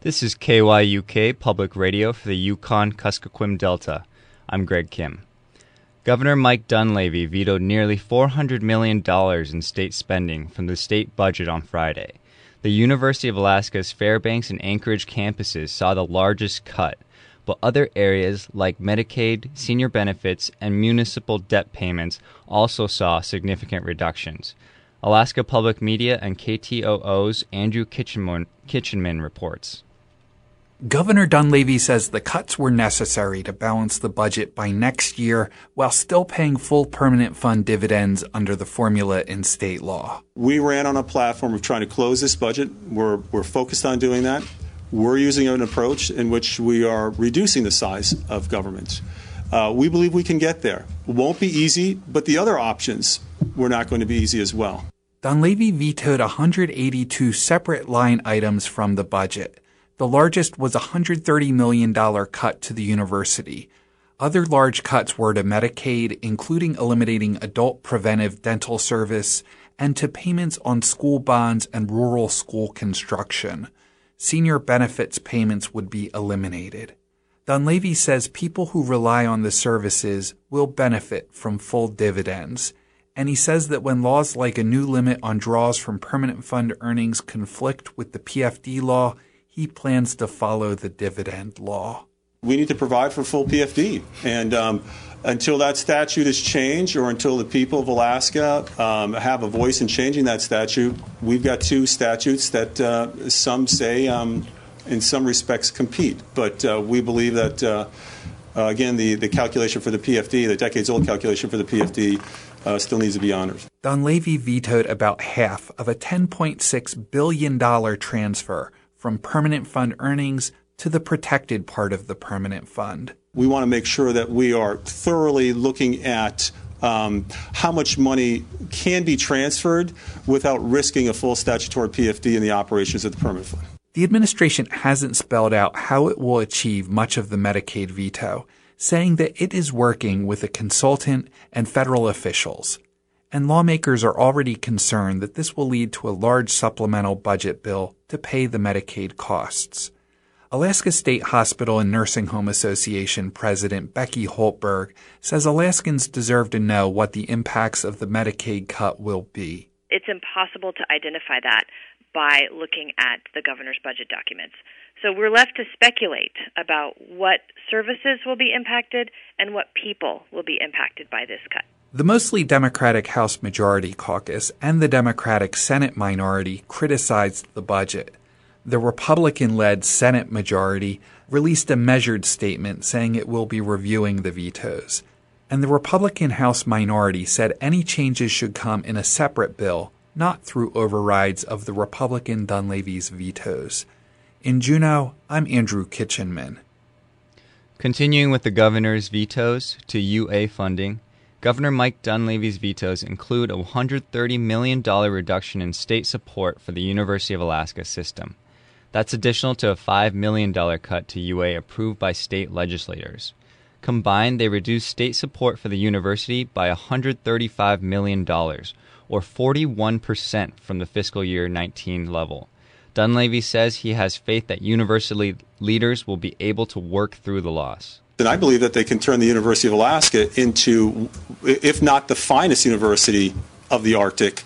This is KYUK Public Radio for the Yukon-Kuskokwim Delta. I'm Greg Kim. Governor Mike Dunleavy vetoed nearly $400 million in state spending from the state budget on Friday. The University of Alaska's Fairbanks and Anchorage campuses saw the largest cut, but other areas like Medicaid, senior benefits, and municipal debt payments also saw significant reductions. Alaska Public Media and KTOO's Andrew Kitchenman reports. Governor Dunleavy says the cuts were necessary to balance the budget by next year while still paying full permanent fund dividends under the formula in state law. We ran on a platform of trying to close this budget. We're focused on doing that. We're using an approach in which we are reducing the size of government. We believe we can get there. It won't be easy, but the other options were not going to be easy as well. Dunleavy vetoed 182 separate line items from the budget. The largest was a $130 million cut to the university. Other large cuts were to Medicaid, including eliminating adult preventive dental service, and to payments on school bonds and rural school construction. Senior benefits payments would be eliminated. Dunleavy says people who rely on the services will benefit from full dividends. And he says that when laws like a new limit on draws from permanent fund earnings conflict with the PFD law, he plans to follow the dividend law. We need to provide for full PFD. And until that statute is changed or until the people of Alaska have a voice in changing that statute, we've got two statutes that some say in some respects compete. But we believe that, again, the calculation for the PFD, the decades-old calculation for the PFD, still needs to be honored. Dunleavy vetoed about half of a $10.6 billion transfer from permanent fund earnings to the protected part of the permanent fund. We want to make sure that we are thoroughly looking at how much money can be transferred without risking a full statutory PFD in the operations of the permanent fund. The administration hasn't spelled out how it will achieve much of the Medicaid veto, saying that it is working with a consultant and federal officials. And lawmakers are already concerned that this will lead to a large supplemental budget bill to pay the Medicaid costs. Alaska State Hospital and Nursing Home Association President Becky Holtberg says Alaskans deserve to know what the impacts of the Medicaid cut will be. It's impossible to identify that by looking at the governor's budget documents. So we're left to speculate about what services will be impacted and what people will be impacted by this cut. The mostly Democratic House Majority Caucus and the Democratic Senate minority criticized the budget. The Republican-led Senate majority released a measured statement saying it will be reviewing the vetoes. And the Republican House minority said any changes should come in a separate bill, not through overrides of the Republican Dunleavy's vetoes. In Juneau, I'm Andrew Kitchenman. Continuing with the governor's vetoes to UA funding, Governor Mike Dunleavy's vetoes include a $130 million reduction in state support for the University of Alaska system. That's additional to a $5 million cut to UA approved by state legislators. Combined, they reduced state support for the university by $135 million, or 41% from the fiscal year 19 level. Dunleavy says he has faith that university leaders will be able to work through the loss. And I believe that they can turn the University of Alaska into, if not the finest university of the Arctic,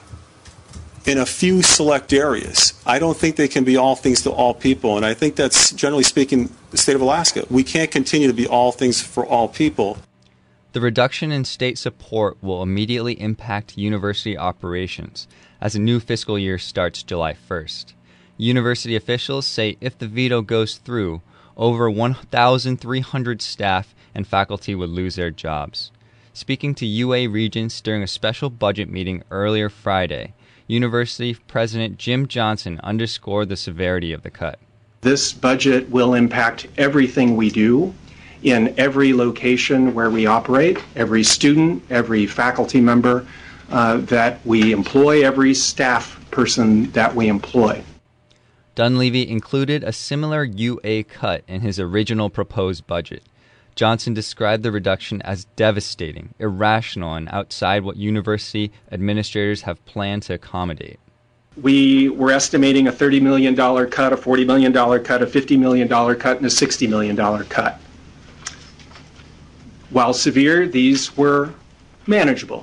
in a few select areas. I don't think they can be all things to all people, and I think that's, generally speaking, the state of Alaska. We can't continue to be all things for all people. The reduction in state support will immediately impact university operations as a new fiscal year starts July 1st. University officials say if the veto goes through, over 1,300 staff and faculty would lose their jobs. Speaking to UA Regents during a special budget meeting earlier Friday, University President Jim Johnson underscored the severity of the cut. This budget will impact everything we do in every location where we operate, every student, every faculty member that we employ, every staff person that we employ. Dunleavy included a similar UA cut in his original proposed budget. Johnson described the reduction as devastating, irrational, and outside what university administrators have planned to accommodate. We were estimating a $30 million cut, a $40 million cut, a $50 million cut, and a $60 million cut. While severe, these were manageable.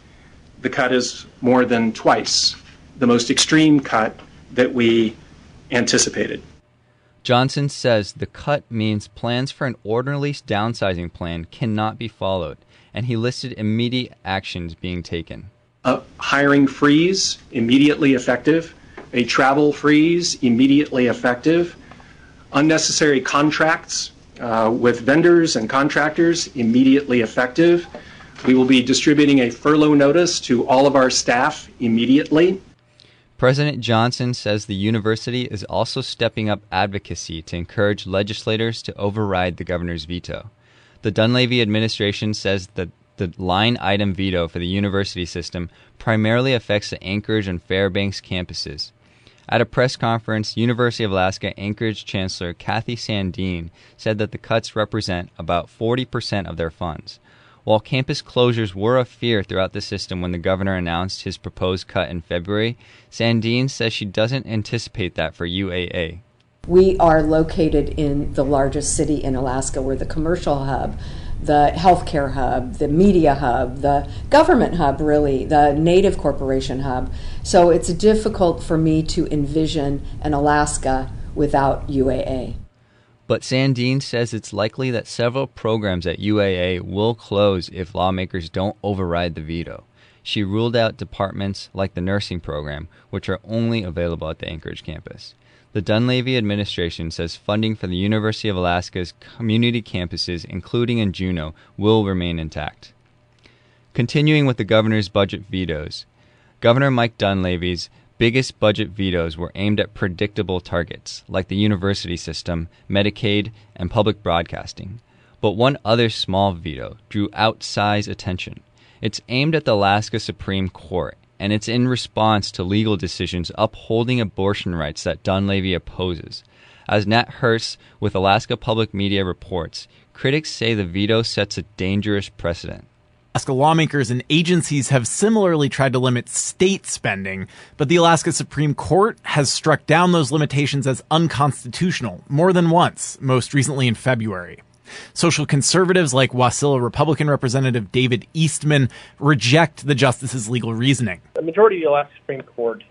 The cut is more than twice the most extreme cut that we anticipated. Johnson says the cut means plans for an orderly downsizing plan cannot be followed, and he listed immediate actions being taken. A hiring freeze, immediately effective. A travel freeze, immediately effective. Unnecessary contracts with vendors and contractors, immediately effective. We will be distributing a furlough notice to all of our staff immediately. President Johnson says the university is also stepping up advocacy to encourage legislators to override the governor's veto. The Dunleavy administration says that the line item veto for the university system primarily affects the Anchorage and Fairbanks campuses. At a press conference, University of Alaska Anchorage Chancellor Kathy Sandeen said that the cuts represent about 40% of their funds. While campus closures were a fear throughout the system when the governor announced his proposed cut in February, Sandeen says she doesn't anticipate that for UAA. We are located in the largest city in Alaska. We're the commercial hub, the healthcare hub, the media hub, the government hub, really, the Native Corporation hub. So it's difficult for me to envision an Alaska without UAA. But Sandeen says it's likely that several programs at UAA will close if lawmakers don't override the veto. She ruled out departments like the nursing program, which are only available at the Anchorage campus. The Dunleavy administration says funding for the University of Alaska's community campuses, including in Juneau, will remain intact. Continuing with the governor's budget vetoes, Governor Mike Dunleavy's biggest budget vetoes were aimed at predictable targets, like the university system, Medicaid, and public broadcasting. But one other small veto drew outsized attention. It's aimed at the Alaska Supreme Court, and it's in response to legal decisions upholding abortion rights that Dunleavy opposes. As Nat Hurst with Alaska Public Media reports, critics say the veto sets a dangerous precedent. Alaska lawmakers and agencies have similarly tried to limit state spending, but the Alaska Supreme Court has struck down those limitations as unconstitutional more than once, most recently in February. Social conservatives like Wasilla Republican Representative David Eastman reject the justice's legal reasoning. The majority of the Alaska Supreme Court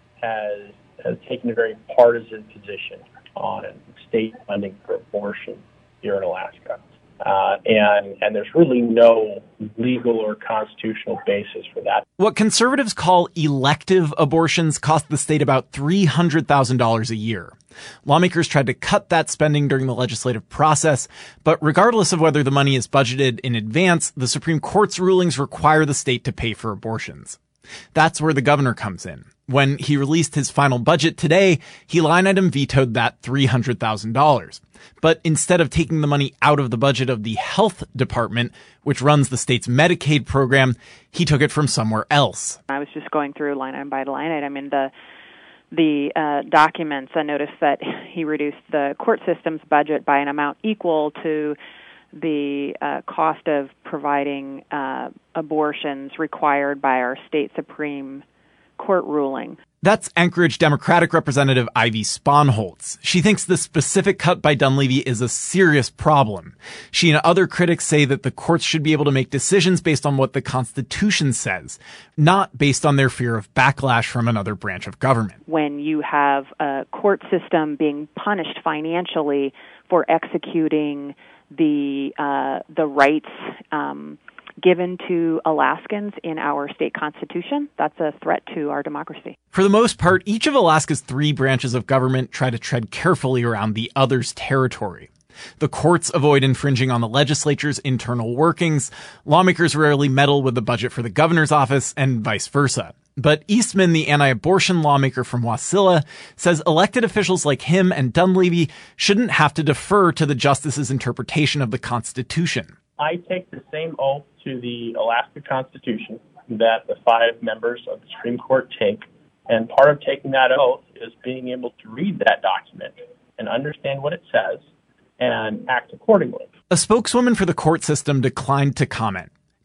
has taken a very partisan position on state funding for abortion here in Alaska. And there's really no legal or constitutional basis for that. What conservatives call elective abortions cost the state about $300,000 a year. Lawmakers tried to cut that spending during the legislative process, but regardless of whether the money is budgeted in advance, the Supreme Court's rulings require the state to pay for abortions. That's where the governor comes in. When he released his final budget today, he line item vetoed that $300,000. But instead of taking the money out of the budget of the health department, which runs the state's Medicaid program, he took it from somewhere else. I was just going through line item by line item in the documents. I noticed that he reduced the court system's budget by an amount equal to the cost of providing abortions required by our state Supreme Court ruling. That's Anchorage Democratic Representative Ivy Sponholtz. She thinks the specific cut by Dunleavy is a serious problem. She and other critics say that the courts should be able to make decisions based on what the Constitution says, not based on their fear of backlash from another branch of government. When you have a court system being punished financially for executing the rights given to Alaskans in our state constitution, that's a threat to our democracy. For the most part, each of Alaska's three branches of government try to tread carefully around the other's territory. The courts avoid infringing on the legislature's internal workings. Lawmakers rarely meddle with the budget for the governor's office, and vice versa. But Eastman, the anti-abortion lawmaker from Wasilla, says elected officials like him and Dunleavy shouldn't have to defer to the justice's interpretation of the Constitution. I take the same oath to the Alaska Constitution that the 5 members of the Supreme Court take, and part of taking that oath is being able to read that document and understand what it says and act accordingly. A spokeswoman for the court system declined to comment.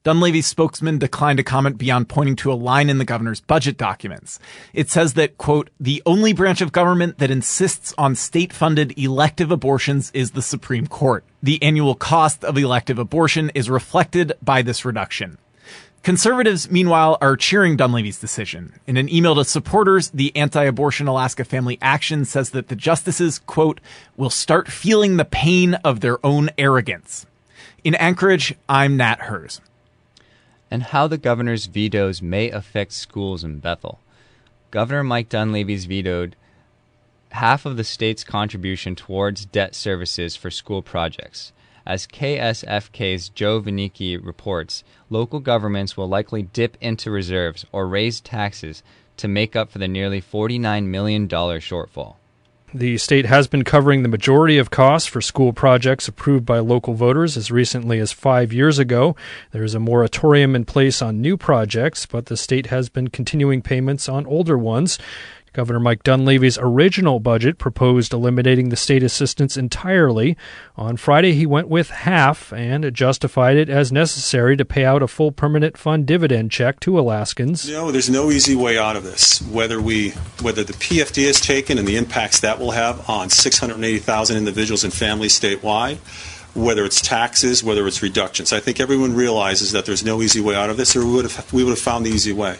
Dunleavy's spokesman declined to comment beyond pointing to a line in the governor's budget documents. It says that, quote, the only branch of government that insists on state-funded elective abortions is the Supreme Court. The annual cost of elective abortion is reflected by this reduction. Conservatives, meanwhile, are cheering Dunleavy's decision. In an email to supporters, the Anti-Abortion Alaska Family Action says that the justices, quote, will start feeling the pain of their own arrogance. In Anchorage, I'm Nat Hers. And how the governor's vetoes may affect schools in Bethel. Governor Mike Dunleavy's vetoed half of the state's contribution towards debt services for school projects. As KSFK's Joe Vinicki reports, local governments will likely dip into reserves or raise taxes to make up for the nearly $49 million shortfall. The state has been covering the majority of costs for school projects approved by local voters as recently as 5 years ago. There is a moratorium in place on new projects, but the state has been continuing payments on older ones. Governor Mike Dunleavy's original budget proposed eliminating the state assistance entirely. On Friday, he went with half and justified it as necessary to pay out a full permanent fund dividend check to Alaskans. No, there's no easy way out of this. Whether the PFD is taken and the impacts that will have on 680,000 individuals and families statewide, whether it's taxes, whether it's reductions. I think everyone realizes that there's no easy way out of this, or we would have found the easy way.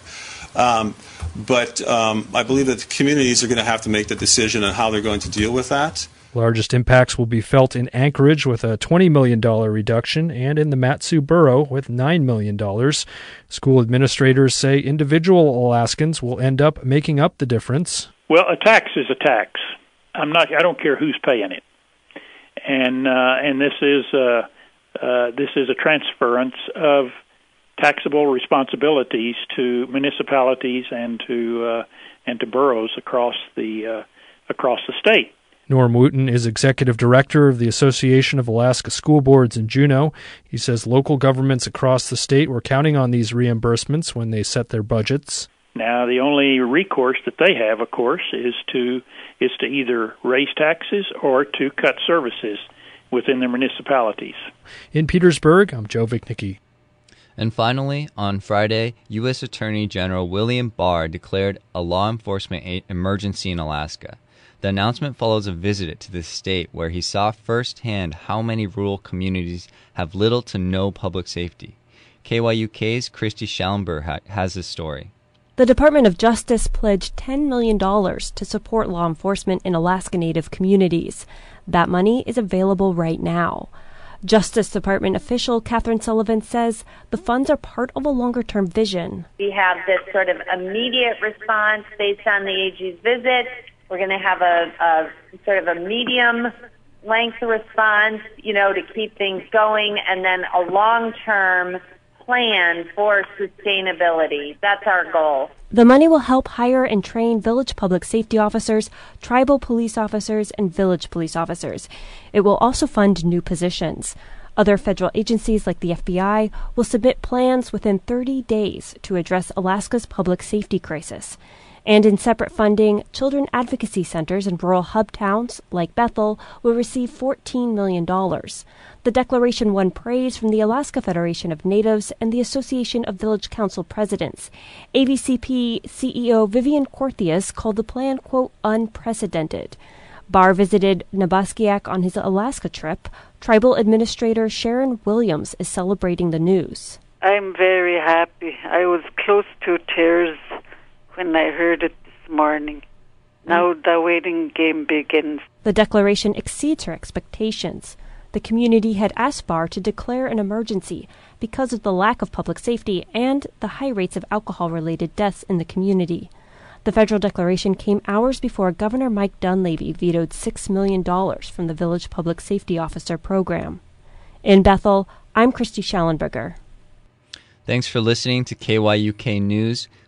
But I believe that the communities are going to have to make the decision on how they're going to deal with that. Largest impacts will be felt in Anchorage with a $20 million reduction and in the Mat-Su borough with $9 million. School administrators say individual Alaskans will end up making up the difference. Well, a tax is a tax. I don't care who's paying it. And this is a transference of taxable responsibilities to municipalities and to boroughs across the state. Norm Wooten is executive director of the Association of Alaska School Boards in Juneau. He says local governments across the state were counting on these reimbursements when they set their budgets. Now, the only recourse that they have, of course, is to either raise taxes or to cut services within their municipalities. In Petersburg, I'm Joe Vinicki. And finally, on Friday, U.S. Attorney General William Barr declared a law enforcement emergency in Alaska. The announcement follows a visit to the state where he saw firsthand how many rural communities have little to no public safety. KYUK's Christy Schallenberg has this story. The Department of Justice pledged $10 million to support law enforcement in Alaska Native communities. That money is available right now. Justice Department official Catherine Sullivan says the funds are part of a longer-term vision. We have this sort of immediate response based on the AG's visit. We're going to have a sort of a medium-length response, to keep things going, and then a long-term plan for sustainability. That's our goal. The money will help hire and train village public safety officers, tribal police officers, and village police officers. It will also fund new positions. Other federal agencies like the FBI will submit plans within 30 days to address Alaska's public safety crisis. And in separate funding, children advocacy centers in rural hub towns like Bethel will receive $14 million. The declaration won praise from the Alaska Federation of Natives and the Association of Village Council Presidents. AVCP CEO Vivian Corthias called the plan, quote, unprecedented. Barr visited Nabaskiak on his Alaska trip. Tribal Administrator Sharon Williams is celebrating the news. I'm very happy. I was close to tears when I heard it this morning. Now the waiting game begins. The declaration exceeds her expectations. The community had asked Barr to declare an emergency because of the lack of public safety and the high rates of alcohol-related deaths in the community. The federal declaration came hours before Governor Mike Dunleavy vetoed $6 million from the Village Public Safety Officer program. In Bethel, I'm Christy Schallenberger. Thanks for listening to KYUK News.